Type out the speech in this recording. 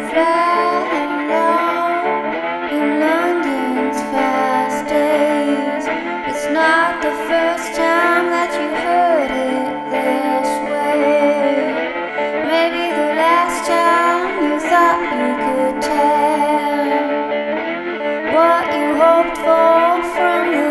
flying low in London's fast days. It's not the first time that you heard it this way. Maybe the last time you thought you could tell what you hoped for from the